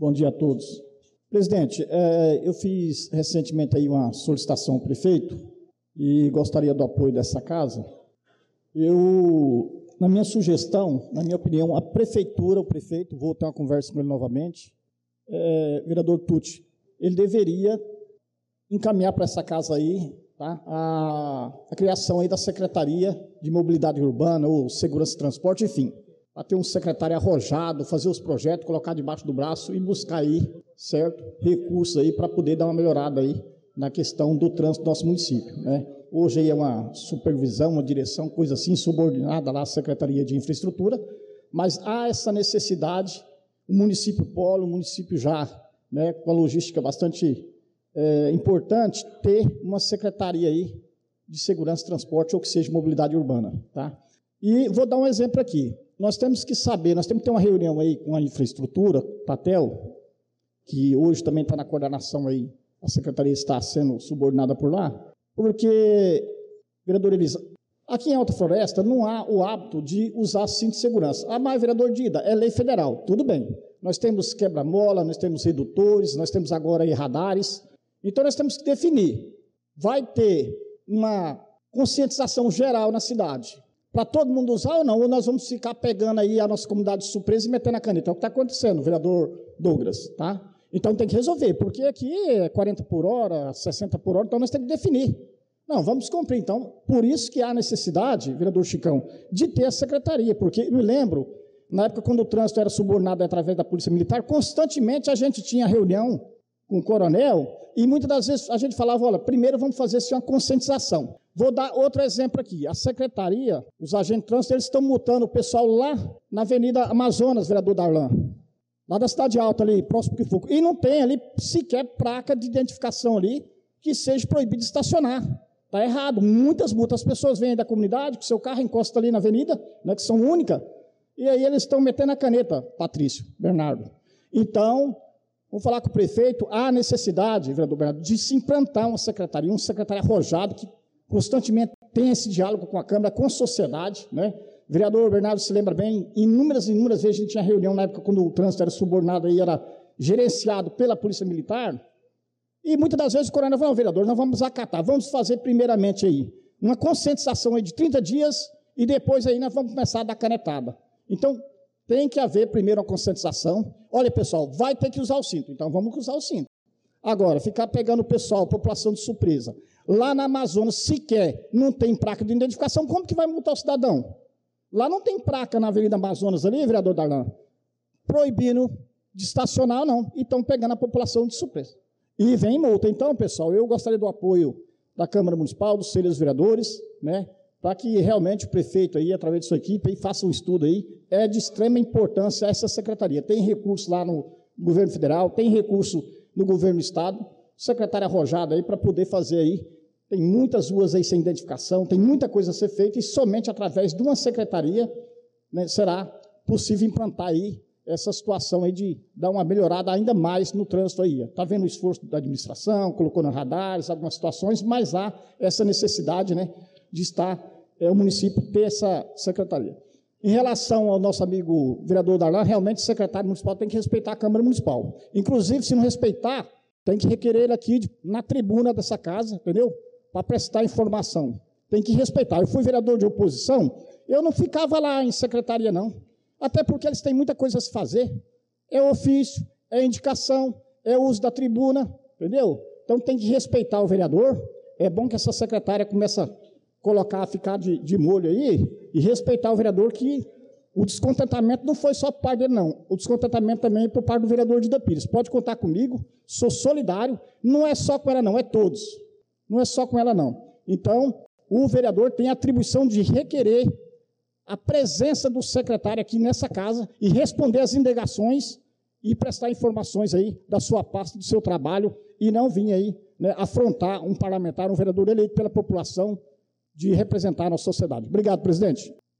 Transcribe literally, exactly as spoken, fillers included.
Bom dia a todos. Presidente, é, eu fiz recentemente aí uma solicitação ao prefeito e gostaria do apoio dessa casa. Eu, na minha sugestão, na minha opinião, a prefeitura, o prefeito, vou ter uma conversa com ele novamente, é, vereador Tucci, ele deveria encaminhar para essa casa aí, tá, a, a criação aí da Secretaria de Mobilidade Urbana ou Segurança e Transporte, enfim, para ter um secretário arrojado, fazer os projetos, colocar debaixo do braço e buscar aí, certo, recursos aí para poder dar uma melhorada aí na questão do trânsito do nosso município, né? Hoje aí é uma supervisão, uma direção, coisa assim, subordinada lá à Secretaria de Infraestrutura, mas há essa necessidade, o município polo, o município já, né, com a logística bastante é, importante, ter uma secretaria aí de segurança e transporte ou que seja mobilidade urbana, tá? E vou dar um exemplo aqui. Nós temos que saber, nós temos que ter uma reunião aí com a infraestrutura, Patel, que hoje também está na coordenação aí, a secretaria está sendo subordinada por lá, porque, vereador Elisa, aqui em Alta Floresta não há o hábito de usar cinto de segurança. Ah, mas, vereador Dida, é lei federal, tudo bem. Nós temos quebra-mola, nós temos redutores, nós temos agora aí radares, então nós temos que definir. Vai ter uma conscientização geral na cidade, para todo mundo usar ou não, ou nós vamos ficar pegando aí a nossa comunidade surpresa e metendo a caneta. É o que está acontecendo, vereador Douglas, tá? Então tem que resolver, porque aqui é quarenta por hora, sessenta por hora, então nós temos que definir. Não, vamos cumprir. Então, por isso que há necessidade, vereador Chicão, de ter a secretaria, porque eu me lembro, na época quando o trânsito era subordinado através da Polícia Militar, constantemente a gente tinha reunião com o coronel e muitas das vezes a gente falava, olha, primeiro vamos fazer assim, uma conscientização. Vou dar outro exemplo aqui. A secretaria, os agentes de trânsito, eles estão multando o pessoal lá na Avenida Amazonas, vereador Darlan, lá da Cidade Alta, ali, próximo que for. E não tem ali sequer placa de identificação ali que seja proibido de estacionar. Está errado. Muitas multas. As pessoas vêm da comunidade, com seu carro encosta ali na avenida, né, que são única, e aí eles estão metendo a caneta, Patrício, Bernardo. Então, vamos falar com o prefeito, há necessidade, vereador Bernardo, de se implantar uma secretaria, um secretário arrojado que constantemente tem esse diálogo com a Câmara, com a sociedade, né? O vereador Bernardo se lembra bem, inúmeras e inúmeras vezes a gente tinha reunião na época quando o trânsito era subordinado e era gerenciado pela Polícia Militar, e muitas das vezes o coronel falou, não, vereador, nós vamos acatar, vamos fazer primeiramente aí uma conscientização aí de trinta dias e depois aí nós vamos começar a dar canetada. Então, tem que haver primeiro uma conscientização. Olha, pessoal, vai ter que usar o cinto, então vamos usar o cinto. Agora, ficar pegando o pessoal, a população de surpresa, lá na Amazonas sequer não tem placa de identificação, como que vai multar o cidadão? Lá não tem placa na Avenida Amazonas ali, vereador Darlan, proibindo de estacionar, não, e estão pegando a população de surpresa. E vem multa. Então, pessoal, eu gostaria do apoio da Câmara Municipal, dos senhores vereadores, né, para que realmente o prefeito aí, através de sua equipe, aí, faça um estudo aí. É de extrema importância essa secretaria. Tem recurso lá no governo federal, tem recurso no governo do estado, secretário arrojado aí para poder fazer aí. Tem muitas ruas aí sem identificação, tem muita coisa a ser feita e somente através de uma secretaria, né, será possível implantar aí essa situação aí de dar uma melhorada ainda mais no trânsito aí. Está vendo o esforço da administração, colocou nos radares, algumas situações, mas há essa necessidade, né, de estar, é, o município ter essa secretaria. Em relação ao nosso amigo vereador Darlan, realmente o secretário municipal tem que respeitar a Câmara Municipal. Inclusive, se não respeitar, tem que requerer ele aqui de, na tribuna dessa casa, entendeu? Para prestar informação. Tem que respeitar. Eu fui vereador de oposição, eu não ficava lá em secretaria, não. Até porque eles têm muita coisa a se fazer. É ofício, é indicação, é uso da tribuna, entendeu? Então tem que respeitar o vereador. É bom que essa secretária comece a colocar, ficar de, de molho aí e respeitar o vereador, que o descontentamento não foi só por parte dele, não. O descontentamento também é por parte do vereador Dida Pires. Pode contar comigo, sou solidário. Não é só com ela, não, é todos. Não é só com ela, não. Então, o vereador tem a atribuição de requerer a presença do secretário aqui nessa casa e responder às indagações e prestar informações aí da sua pasta, do seu trabalho, e não vir aí, né, afrontar um parlamentar, um vereador eleito pela população, de representar a nossa sociedade. Obrigado, presidente.